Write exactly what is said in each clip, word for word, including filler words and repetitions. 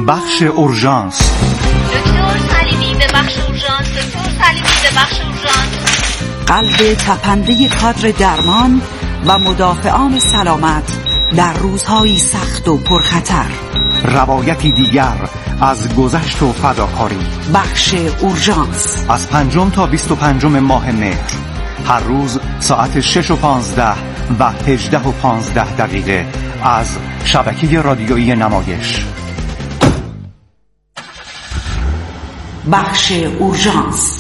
بخش اورژانس. دکتر سلیمی به بخش اورژانس. دکتر سلیمی به بخش اورژانس. قلب تپنده کادر درمان و مدافعان سلامت در روزهای سخت و پرخطر. روایتی دیگر از گذشت و فداکاری. بخش اورژانس از پنجم تا بیست و پنجم ماه مهر، هر روز ساعت شش و پانزده و هجده و پانزده دقیقه از شبکه رادیویی نمایش. بخش اورژانس.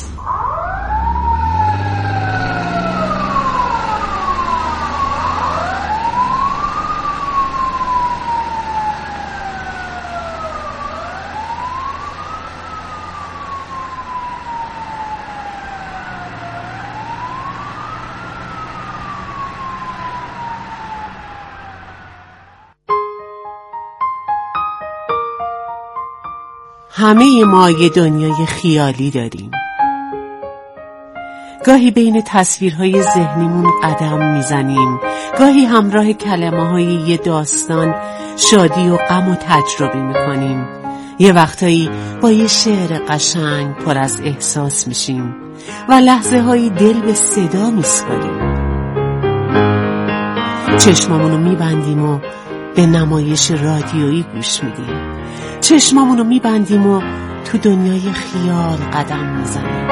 همه ما یه دنیای خیالی داریم. گاهی بین تصویرهای ذهنیمون قدم میزنیم، گاهی همراه کلمه های یه داستان شادی و غم و تجربه میکنیم. یه وقتایی با یه شعر قشنگ پر از احساس میشیم و لحظه هایی دل به صدا میسپاریم. چشمامونو میبندیم و به نمایش رادیویی گوش میدیم. چشمامونو میبندیم و تو دنیای خیال قدم میزنیم.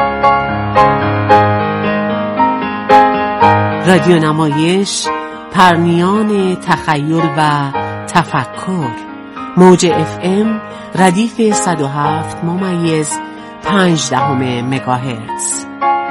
رادیو نمایش، پرنیان تخیل و تفکر. موج اف ام ردیف صد و هفت ممیز پنج دهم مگاهرتز.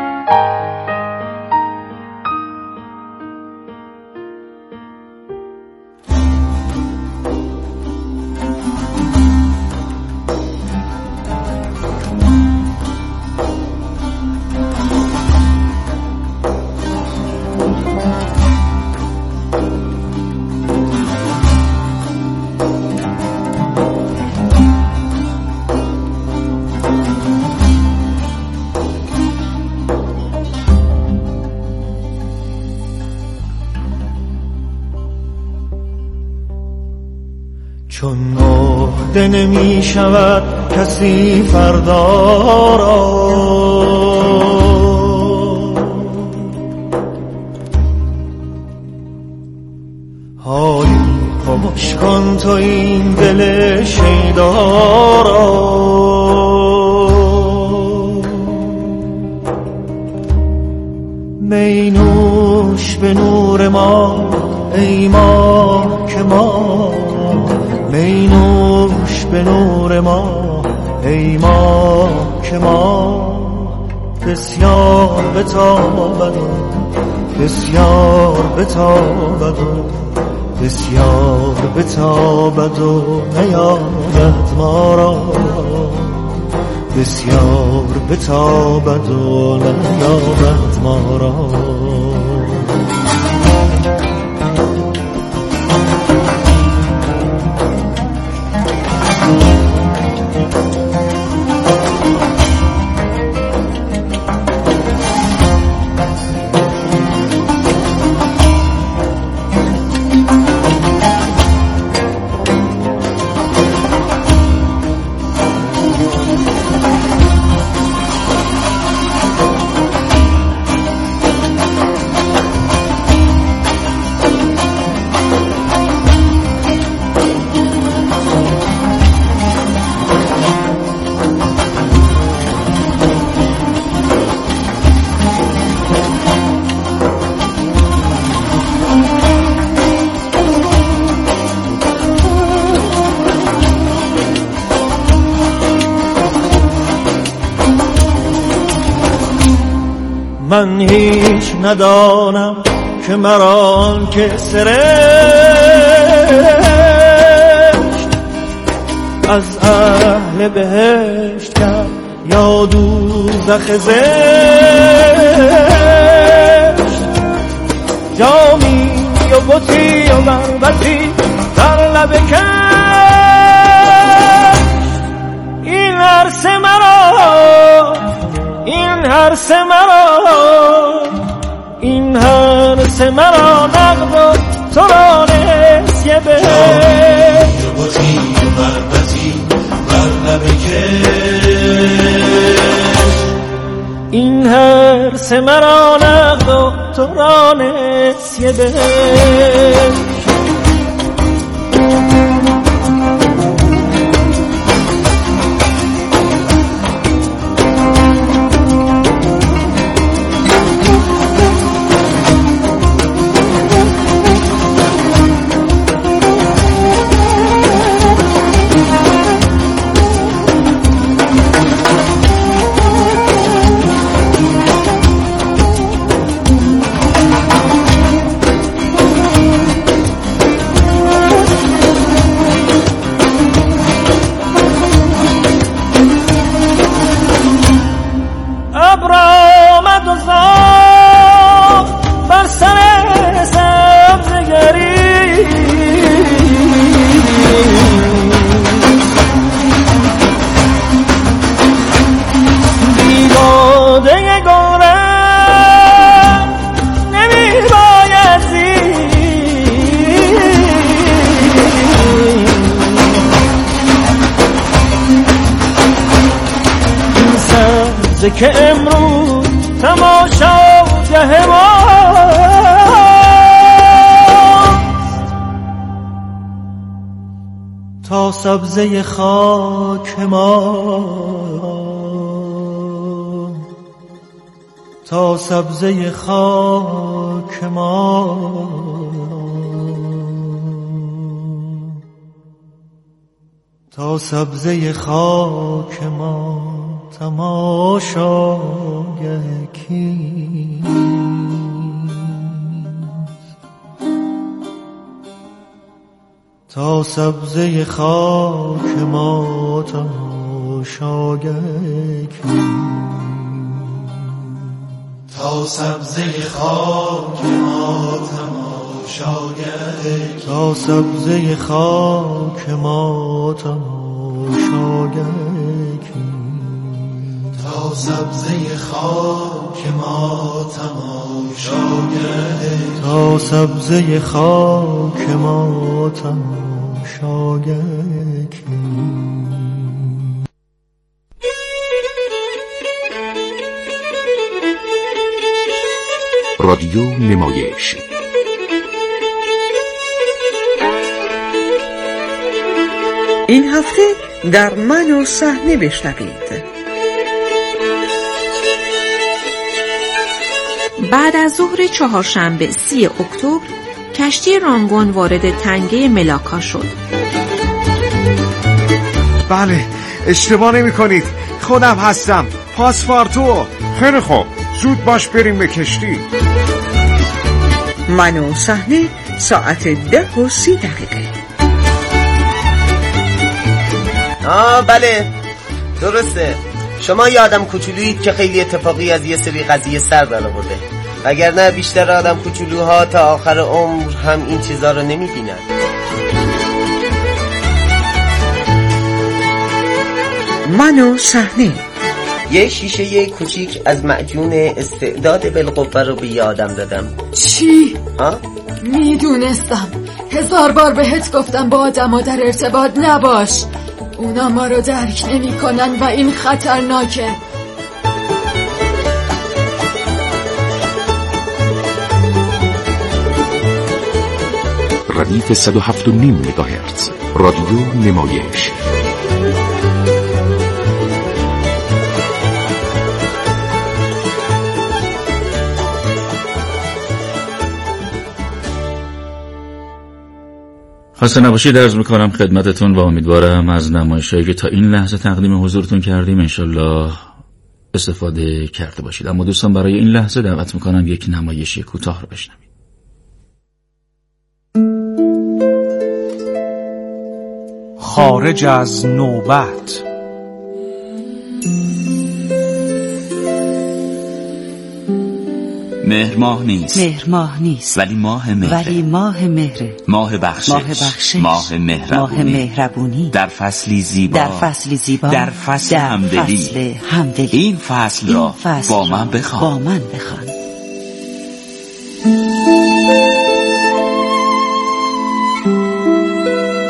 چون عهده نمی شود کسی فردا را، حالی خاموش کن تو این دل شیدا را. می نوش به نور ما ای ما که ما، می نوش به نور ما ای ما که ما. بسیار بتابد و بسیار بتابد و بسیار بتابد و نیاید ما را. بسیار بتابد و نیاید ما را. من هیچ ندانم که مرا که سرشت از اهل بهشت کرد یا دوزخ زشت. جامی و بطی و مربطی در لب کشت، این عرص مرا، این هرس مرا، این هرس مرا نقد و تو را نسیه به. بطی و مربطی دست مرا نقد و تو را نسیه به که امروز تماشاگه ماست تا سبزه خاک ما تا سبزه خاک ما تا سبزه خاک ما تماشاگه کیست تا سبزه خاک ما تماشاگه کیست تا سبزه خاک ما تماشاگه کیست تا سبزه خاک ما تماشاگه تا سبزه خاک ما تماشاگه تا سبزه خاک ما تماشاگه رادیو نمایش این هفته در من و صحنه بشنوید. بعد از ظهر چهارشنبه سی اکتبر کشتی رانگون وارد تنگه ملاکا شد. بله، اشتباه نمی کنید، خودم هستم، پاسپارتو. خیلی خوب، زود باش بریم به کشتی. من و صحنه ساعت ده و سی دقیقه. آه بله درسته، شما یه آدم کوچولویید که خیلی اتفاقی از یه سری قضیه سر برآورده، وگرنه بیشتر آدم کوچولوها تا آخر عمر هم این چیزا رو نمیبینن. من و صحنه یه شیشه یه کوچیک از معجون استعداد بالقوه رو به یه آدم دادم. چی؟ ها؟ میدونستم، هزار بار بهت گفتم با آدم ها در ارتباط نباش، اونا ما رو درک نمی کنن و این خطرناکه. ردیف صد و هفت و نیم مگاهرتز رادیو نمایش. خسته نباشید عرض میکنم خدمتتون و امیدوارم از نمایش‌هایی که تا این لحظه تقدیم حضورتون کردیم انشالله استفاده کرده باشید. اما دوستان برای این لحظه دعوت میکنم یک نمایشی کوتاه رو بشنوید. خارج از نوبت. مهر ماه نیست مهر ماه نیست ولی ماه مهره ولی ماه مهره ماه بخشش ماه بخشش ماه مهربونی ماه مهربونی در فصلی زیبا در فصلی زیبا در فصل در همدلی فصل همدلی این فصل را فصل با من بخوان با من بخوان.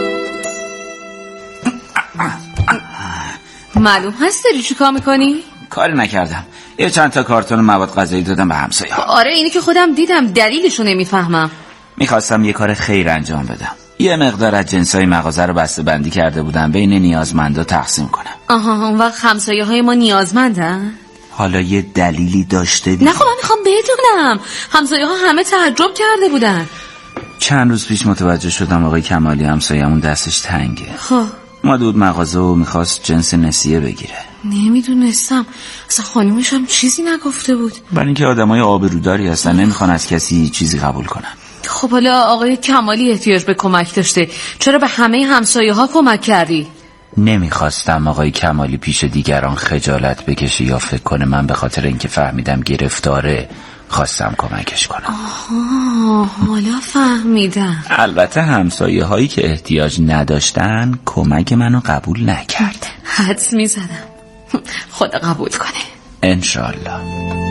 معلوم هست داری چی کار میکنی؟ کاری نکردم. یه چند تا کارتون مواد غذایی دادم به همسایه. آره اینی که خودم دیدم، دلیلشو نمیفهمم. میخواستم یه کار خیر انجام بدم. یه مقدار از جنسای مغازه رو بسته بندی کرده بودم بین نیازمندا تقسیم کنم. آها، اون وقت همسایه های ما نیازمندن؟ حالا یه دلیلی داشته دیگه. نه خب من میخوام بدونم. همسایه ها همه تعجب کرده بودن. چند روز پیش متوجه شدم آقای کمالی همسایه‌مون دستش تنگه. خب اومده بود مغازه و میخواست جنس نسیه بگیره. نمیدونستم اصلا خانومش هم چیزی نگفته بود. برای اینکه آدمای آبروداری هستن نمیخوان از کسی چیزی قبول کنن. خب حالا آقای کمالی احتیاج به کمک داشته، چرا به همه همسایه ها کمک کردی؟ نمیخواستم آقای کمالی پیش دیگران خجالت بکشه یا فکر کنه من به خاطر اینکه فهمیدم گرفتاره خواستم کمکش کنم. آها، حالا فهمیدم. البته همسایه هایی که احتیاج نداشتن کمک منو قبول نکرد. حدس میزدم. خدا قبول کنه انشالله.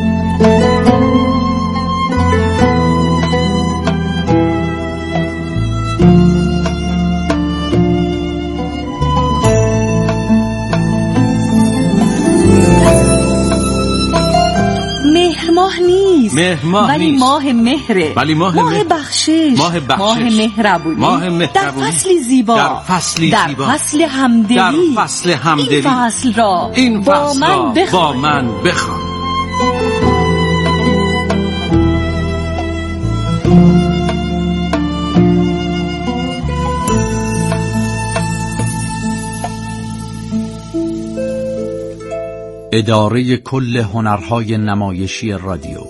ماه نیست مهر ماه ولی نیست. ماه مهره ولی ماه, ماه مه... بخشش ماه بخشش ماه مهربونی ماه مهربونی در فصلی زیبا در فصلی در زیبا فصل همدلی در فصل همدلی این فصل را این با فصل من را بخوان با من بخوان. اداره کل هنرهای نمایشی رادیو.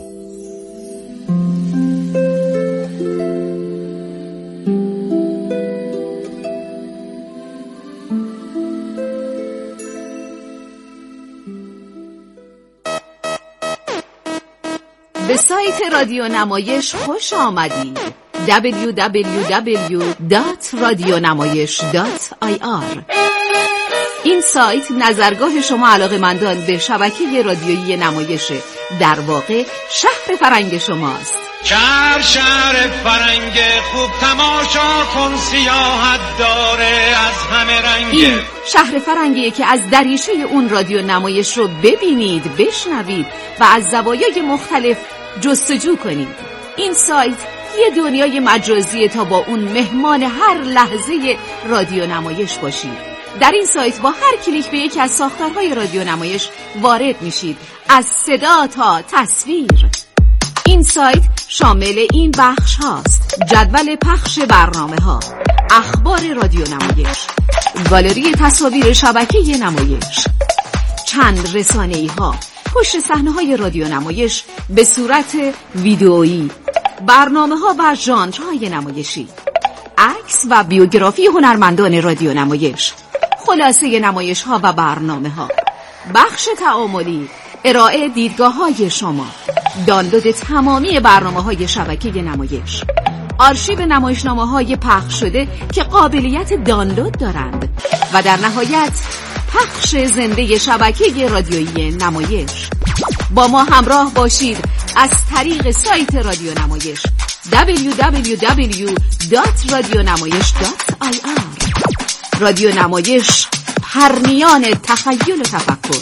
به سایت رادیو نمایش خوش آمدید. دبلیو دبلیو دبلیو دات رادیونمایش دات آی آر. این سایت نظرگاه شما علاقه‌مندان به شبکه رادیویی نمایشه، در واقع شهر فرنگ شماست. شهر شهر فرنگ خوب تماشا کن، سیاحت داره از همه رنگ. این شهر فرنگیه که از دریچه اون رادیو نمایش رو ببینید، بشنوید و از زوایای مختلف جستجو کنید. این سایت یه دنیای مجازیه تا با اون مهمان هر لحظه رادیو نمایش باشید. در این سایت با هر کلیک به یکی از ساختارهای رادیو نمایش وارد میشید، از صدا تا تصویر. این سایت شامل این بخش هاست: جدول پخش برنامه ها، اخبار رادیو نمایش، گالری تصاویر شبکه نمایش، چند رسانه‌ای ها، پشت صحنه های رادیو نمایش به صورت ویدئویی، برنامه ها و ژانرهای نمایشی، عکس و بیوگرافی هنرمندان رادیو نمایش، خلاصه نمایش ها و برنامه ها، بخش تعاملی، ارائه دیدگاه های شما، دانلود تمامی برنامه های شبکه نمایش، آرشیو نمایشنامه های پخش شده که قابلیت دانلود دارند و در نهایت پخش زنده شبکه رادیویی نمایش. با ما همراه باشید از طریق سایت رادیو نمایش دبلیو دبلیو دبلیو دات رادیونمایش دات آی آر. رادیو نمایش، پرنیان تخیل و تفکر.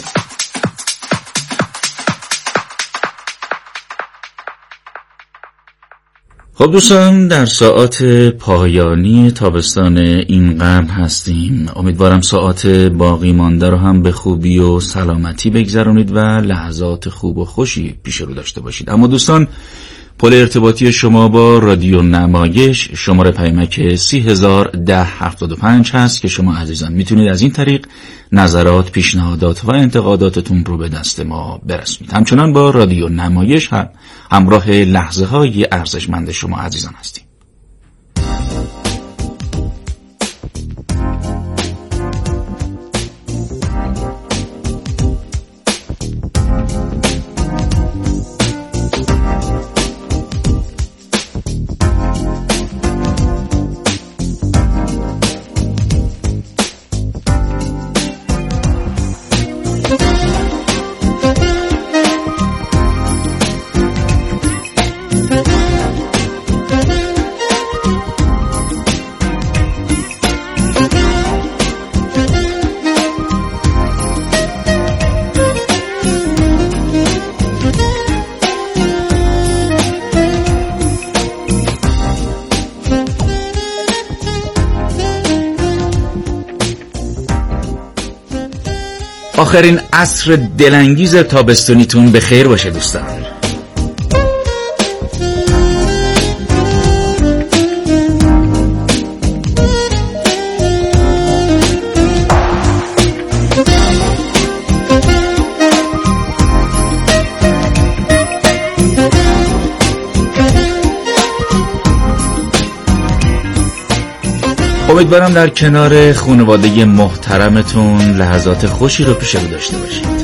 خب دوستان، در ساعات پایانی تابستان این قرن هستیم. امیدوارم ساعات باقی مانده رو هم به خوبی و سلامتی بگذرونید و لحظات خوب و خوشی پیش رو داشته باشید. اما دوستان، پل ارتباطی شما با رادیو نمایش شماره پیمک سی هزار ده هفتاد و پنج هست که شما عزیزان میتونید از این طریق نظرات، پیشنهادات و انتقاداتتون رو به دست ما برسونید. همچنان با رادیو نمایش هم همراه لحظه های ارزشمند شما عزیزان هستیم. آخرین عصر دلانگیز تابستونیتون به خیر باشه دوستان. امیدوارم در کنار خانواده محترمتون لحظات خوشی رو پیش رو داشته باشید.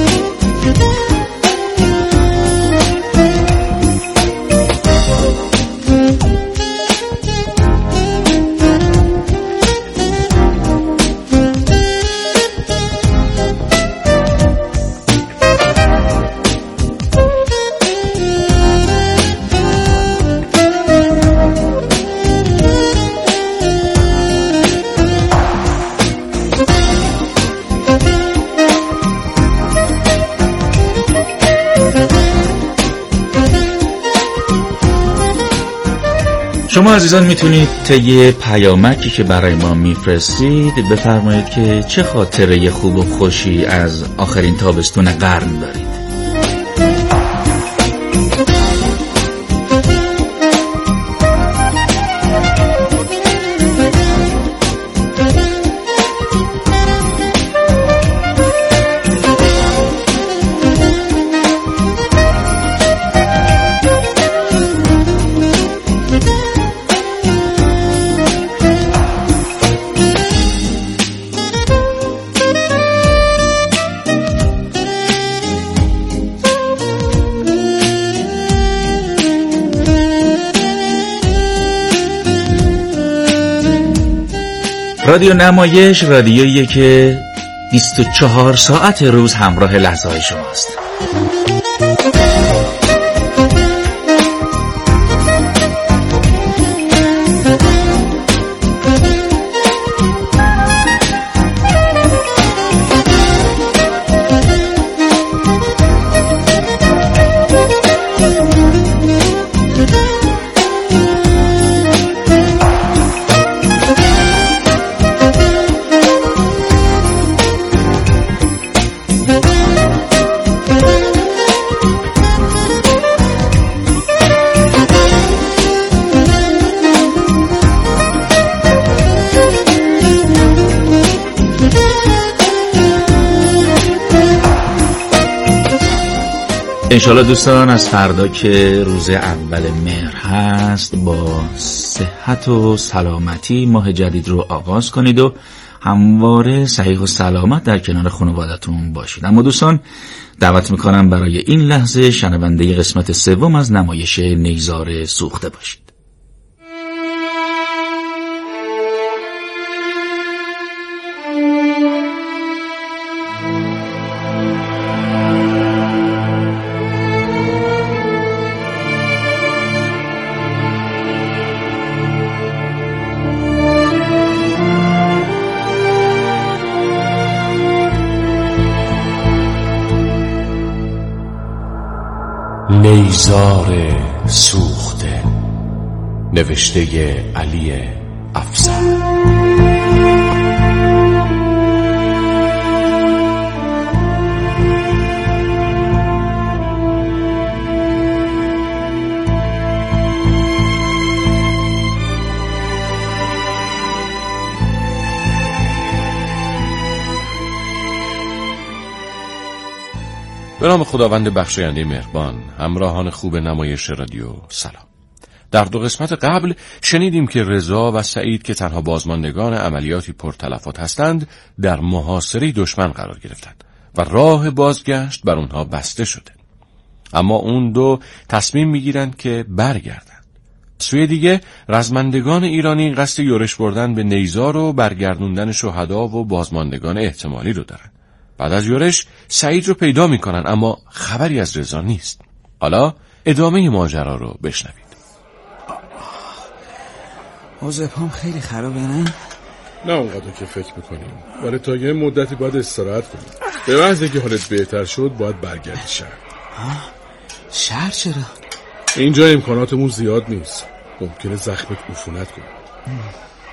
شما عزیزان میتونید طی پیامکی که برای ما میفرستید بفرمایید که چه خاطره خوب و خوشی از آخرین تابستون قرن دارید. رادیو نمایش رادیویی که بیست و چهار ساعت روز همراه لحظه های شماست. انشالله دوستان از فردا که روز اول مهر هست با صحت و سلامتی ماه جدید رو آغاز کنید و همواره صحیح و سلامت در کنار خانوادتون باشید. اما دوستان دعوت میکنم برای این لحظه شنونده قسمت سوم از نمایش نیزار سوخته باشید. نیزار سوخته، نوشته علی افزر. به نام خداوند بخشاینده مهربان، همراهان خوب نمایش رادیو سلام. در دو قسمت قبل شنیدیم که رضا و سعید که تنها بازماندگان عملیاتی پرتلفات هستند در محاصره دشمن قرار گرفتند و راه بازگشت بر اونها بسته شده. اما اون دو تصمیم میگیرند که برگردند. سوی دیگه رزمندگان ایرانی قصد یورش بردن به نیزار و برگردوندن شهدا و بازماندگان احتمالی رو دارن. بعد از یورش سعید رو پیدا میکنن اما خبری از رضا نیست. حالا ادامه ماجرا رو بشنوید. اوضاع پام خیلی خرابه نه؟ نه اونقدر که فکر میکنیم. ولی تا یه مدتی باید استراحت کنیم. به محض اینکه حالت بهتر شد باید برگردی شهر. شهر چرا؟ اینجا امکاناتمون زیاد نیست. ممکنه زخمت عفونت کنه.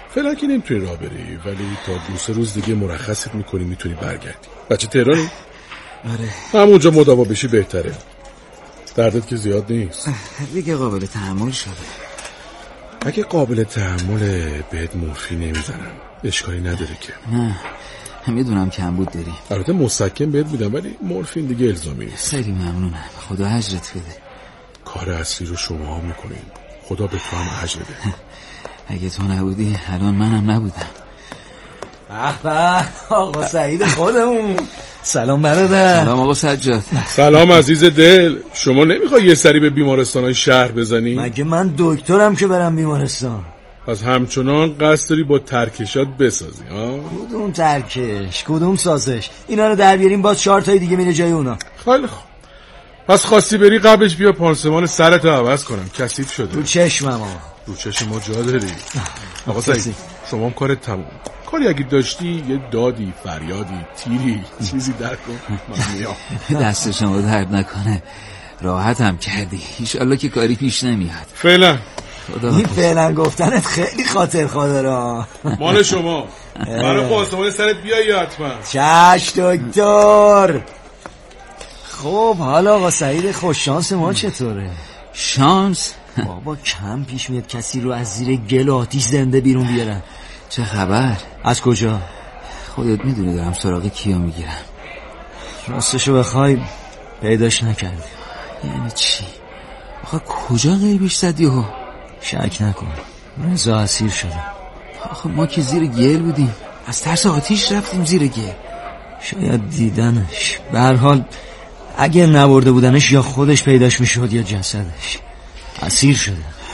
فعلا که نمیتونی راه بری، ولی تا دو سه روز دیگه مرخصت میکنی میتونی برگردی. بچه تهرانی؟ آره. همونجا مداوا بشی بهتره. دردت که زیاد نیست. دیگه قابل تحمل شده. اگه قابل تحمله بهت مورفین نمیزنم، اشکالی نداره که. نه میدونم کمبود داری. البته مسکن بهت میدم ولی مورفین دیگه الزامی نیست. خیلی ممنونم، خدا اجرت بده. کار اصلی رو شما ها میکنین، خدا به تو هم اجر بده. اگه تو نبودی الان منم نبودم. به به آقا سعید خودمون. سلام برادر. سلام آقا سجاد. سلام عزیز دل. شما نمیخوای یه سری به بیمارستانای شهر بزنی؟ مگه من دکترم که برم بیمارستان؟ پس همچنان قصد داری با ترکشات بسازی ها؟ کدوم ترکش کدوم سازش؟ اینا رو در بیاریم باز چهار تای دیگه میره جای اونا. خیلی خوب. پس خواستی بری قبلش بیا پانسمان سرتو عوض کنم، کثیف شده. رو چشمم آقا. رو چشم ما جا داری. آقا سعید شما هم کارت تموم. کاری اگه داشتی یه دادی، فریادی، تیری، چیزی در کن من میام. دست شما درد نکنه، راحت هم کردی. ایشالله که کاری پیش نمیاد. فعلا این فعلا گفتنت خیلی خاطر خاطره. مال شما. برای پاسمان سرت بیایی حتما. چش دکتر. خب حالا آقا سعید خوش شانس ما چطوره؟ شانس؟ بابا کم پیش میاد کسی رو از زیر گل آتیش زنده بیرون بیارن. چه خبر؟ از کجا؟ خودت میدونی دارم سراغ کیا میگیرم. راستشو بخوای پیداش نکردی. یعنی چی؟ آخه کجا غیبش زدی ها؟ شک نکن رضا اسیر شده. آخه ما که زیر گل بودیم، از ترس آتیش رفتیم زیر گل. شاید دیدنش. به هر حال اگه نبرده بودنش یا خودش پیداش میشد یا جسدش. اسیر شده.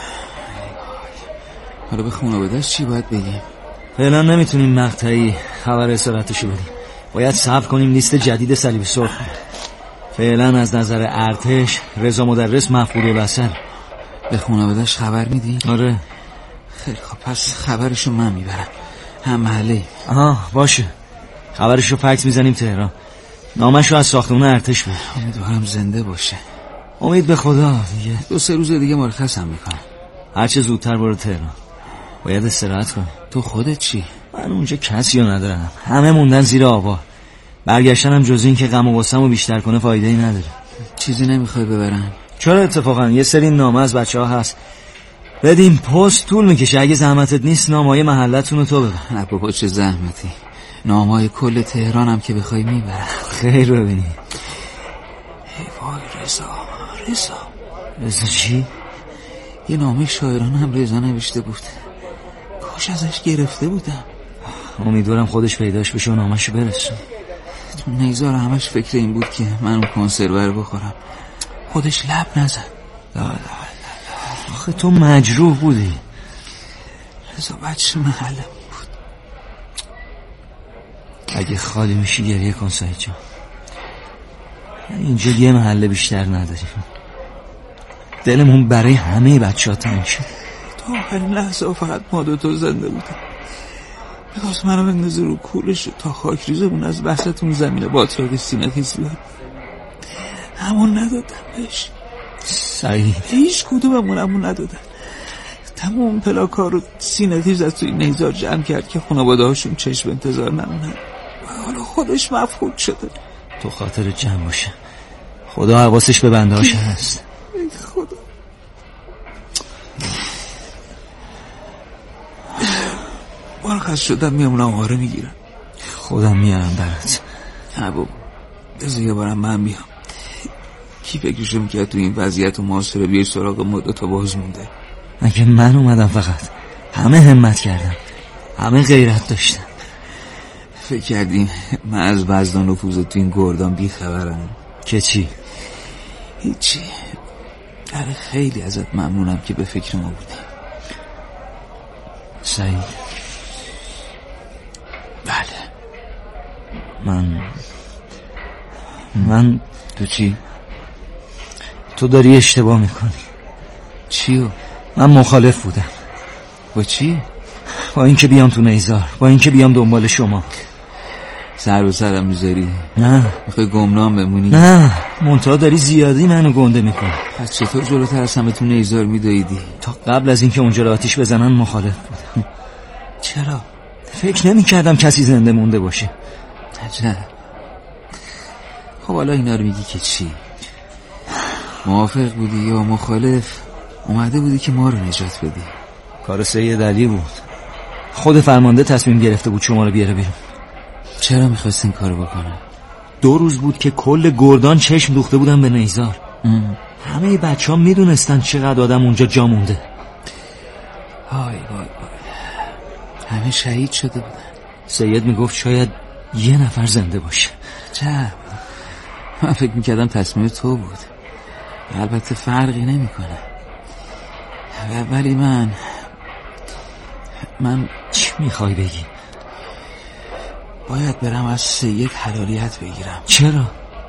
حالا به خانواده‌اش چی باید بگیم؟ فعلا نمیتونیم مقطعی خبر اسارتشو بدیم. باید صبر کنیم لیست جدید صلیب سرخ. فعلا از نظر ارتش رضا مدرس مفقود البصر. به خانواده‌اش خبر میدی؟ آره. خیلی خب پس خبرشو من میبرم هم محله. آها باشه، خبرشو فکس میزنیم تهران. نامشو از ساختمون ارتش بده. امیدوارم زنده باشه. امید به خدا دیگه. دو سه روز دیگه مرخصم میکنم. هرچه زودتر برو تهران. باید استراحت کنی. تو خودت چی؟ من اونجا کسی رو ندارم، همه موندن زیر آبا. برگشتنم جز این که غم و غصه‌مو بیشتر کنه فایده ای نداره. چیزی نمیخوای ببرن؟ چرا اتفاقا یه سری نامه از بچه‌ها هست بدیم پست طول میکشه. اگه زحمتت نیست نامه‌های محلتون رو تو ببر. نه بابا چه زحمتی، نامه‌های کل تهرانم که بخوای میبرم. خیر ببینی. ای وای رضا رضا رضا چی؟ یه نامه شاعرانه هم رضا نوشته بود، کاش ازش گرفته بودم. امیدوارم خودش پیداش بشه و نامشو برسون. تو نیزار همش فکر این بود که من اون کنسرو رو بخورم، خودش لب نزد. لا لا لا. آخه تو مجروح بودی. رضا بچه محلم بود. اگه خالی میشی گریه کن سعید جان. اینجا یه محله بیشتر نداریم. دلمون برای همه بچه ها تنگ شد. تا آخرین لحظه فقط ما دوتا زنده بودم. میخواست منو بندازه رو کولش تا خاک ریزمون از وسط زمین باتراک سینه خیز بیاد. همون ندادن بهش. سعید هیچ کدوممون همون ندادن. تمام پلاکا رو سینه خیز از توی نیزار جمع کرد که خانواده هاشون چشم انتظار نمونن. حالا خودش مفقود شده. تو خاطر جمع باشه، خدا حواسش به بنده هاش هست. ای خدا. مرخص شدم میامونم آره میگیرم. خودم میارم برات. نه بابا بذار یه بارم من بیام. کی فکرشو میکرد تو این وضعیت و معاصره بیای سراغ مدت تا باز مونده. اگه من اومدم فقط همه همت کردم، همه غیرت داشتن. فکر کردیم من از وزن و نفوذ تو این گردان بی خبرم که چی؟ هیچی. آره خیلی ازت ممنونم که به فکر ما بودی سعید. بله من من تو چی؟ تو داری اشتباه میکنی. چیو؟ من مخالف بودم. با چی؟ با اینکه بیام تو نیزار، با اینکه بیام دنبال شما. سر به سرم میذاری؟ نه. میخوای گمنام بمونی؟ نه منتها داری زیادی منو گنده میکنی. پس چطور جلوتر از همه تو نیزار میدویدی؟ تا قبل از اینکه اونجا رو آتیش بزنن مخالف بودم. چه چرا؟ فکر نمی کردم کسی زنده مونده باشه. عجب. خب حالا اینا رو میگی که چی؟ موافق بودی یا مخالف؟ اومده بودی که ما رو نجات بدی. کار سید علی بود. خود فرمانده تصمیم گرفته بود شما رو بیاره بیرون. چرا میخواست این کارو بکنه؟ دو روز بود که کل گردان چشم دوخته بودن به نیزار. ام. همه بچه ها میدونستن چقدر آدم اونجا جا مونده. آی وای وای، همه شهید شده بودن. سید میگفت شاید یه نفر زنده باشه. چه؟ من فکر میکردم تصمیم تو بود. البته فرقی نمیکنه. ولی من من چی میخوای بگی؟ باید برم از سید حلالیت بگیرم. چرا؟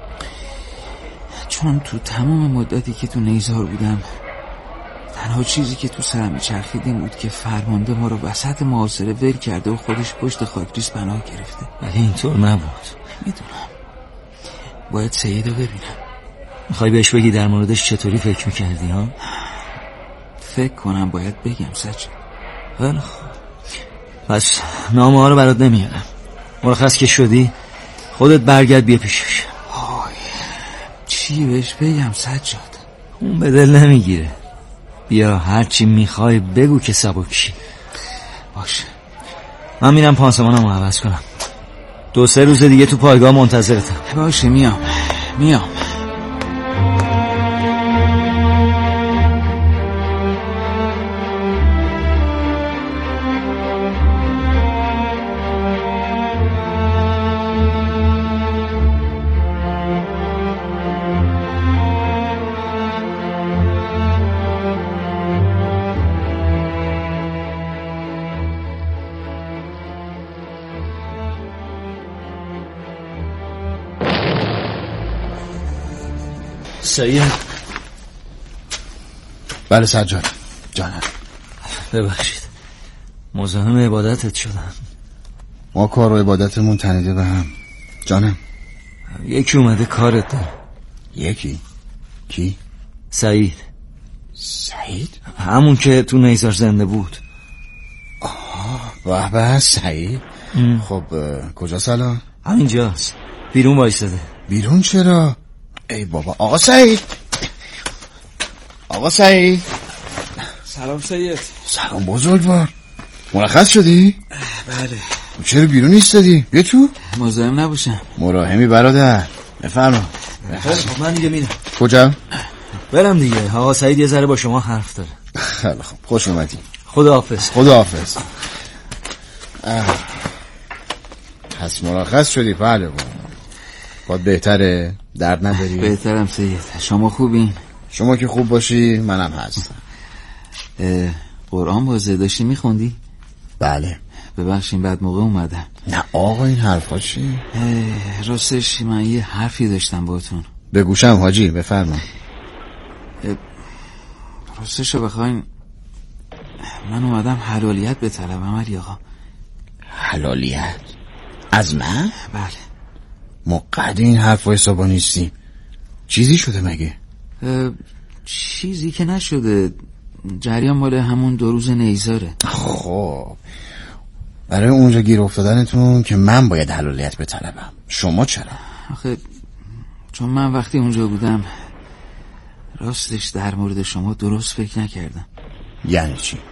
چون تو تمام مدتی که تو نیزار بودم تنها چیزی که تو سرم میچرخید این بود که فرمانده ما رو وسط محاصره ول کرده و خودش پشت خاکریز پناه گرفته. ولی اینطور نبود. میدونم. باید سید رو ببینم. میخوای بهش بگی در موردش چطوری فکر میکردی ها؟ فکر کنم باید بگم سچه. خیلی خوب. پس نامه ها رو برات نمیارم. مرخص که شدی خودت برگرد بیا پیشش. آی چی بهش بگم سجاد؟ اون به دل نمیگیره. بیا هرچی میخوای بگو که سبکشی. باشه. من میرم پانسمانم رو عوض کنم. دو سه روز دیگه تو پایگاه منتظرتم. باشه میام میام. سید. بله سجاد جانم. ببخشید مزاحم عبادتت شدم. ما کار و عبادتمون تنیده به هم جانم. یکی اومده کارت داره. یکی؟ کی؟ سعید. سعید؟ همون که تو نیزار زنده بود. آه واه به سعید. ام. خب کجا سلام؟ همینجاست بیرون وایساده. بیرون چرا؟ ای بابا. آقا سعید. آقا سعید. سلام سید. سلام بزرگوار. مرخص شدی؟ بله. چرا بیرون ایستادی؟ بیا تو. مزاحم نباشم. مراحمی برادر. بفرما. خب من دیگه میرم. کجا؟ برم دیگه. آقا سعید یه ذره با شما حرف داره. خیلی خوب خوش اومدی. خداحافظ. خداحافظ. پس مرخص شدی پهلوان. باید بهتره؟ درد نداری؟ بهترم سید. شما خوبین؟ شما که خوب باشی منم هستم. قرآن بازه داشتی میخوندی؟ بله. ببخشین بعد موقع اومدم. نه آقا این حرفا چی؟ راستش من یه حرفی داشتم باهاتون. بگوشم حاجی بفرما. راستشو بخواین من اومدم حلالیت به طلبم علی آقا. حلالیت؟ از من؟ بله. ما قد این حرف حسابا نیستیم. چیزی شده مگه؟ چیزی که نشده. جریان مال همون دو روز نیزاره. خب برای اونجا گیر افتادنتون که من باید حلالیت بطلبم. شما چرا؟ آخه چون من وقتی اونجا بودم راستش در مورد شما درست فکر نکردم. یعنی چی؟